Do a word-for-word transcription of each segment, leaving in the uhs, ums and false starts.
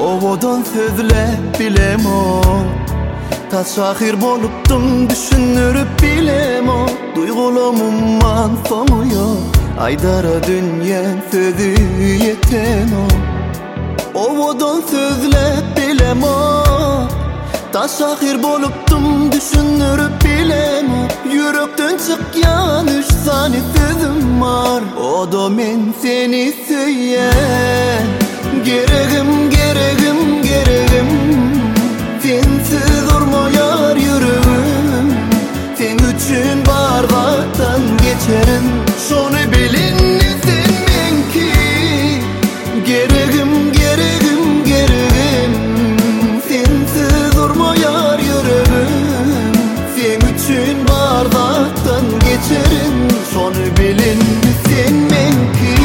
Ovodan sözle bilemo, taşahir bolupdum düşünürüp bilemo. Duygulamumman sonu yok, aydara dünyen sözü yeten o. Ovodan sözle bilemo, taşahir bolupdum düşünürüp bilemo. Yürekten çıkyan üç tane sözüm var, o da men seni söyleyen. Gereğim, gereğim, gereğim, sensiz durmayar yüreğim. Sen üçün bardaktan geçerim, şonu bilin sen menki. Gereğim, gereğim, gereğim, sensiz durmayar yüreğim. Sen üçün bardaktan geçerim, şonu bilin sen menki.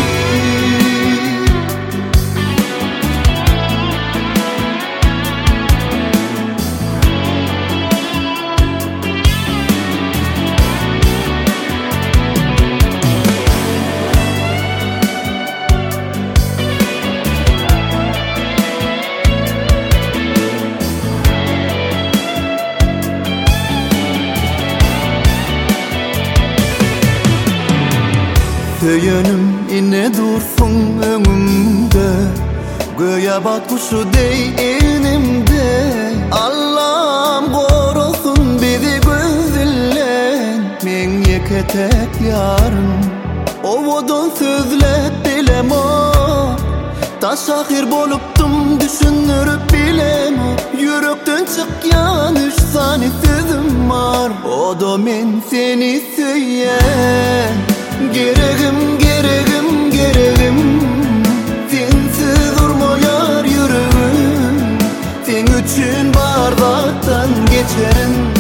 Söyönüm ine dursun önümde, göğe batkuşu dey elimde. Allah'ım korusun bizi gözünden, men yeketek yarım. Ovodan sözle bilemo, taşahir bolupdum düşünürüp bilemo. Yürekten çıkyan üç tane sözüm var, o da men seni söyleyen. Gereğim, gereğim, gereğim, sensiz durmayar yüreğim. Sen üçün bardaktan geçerim,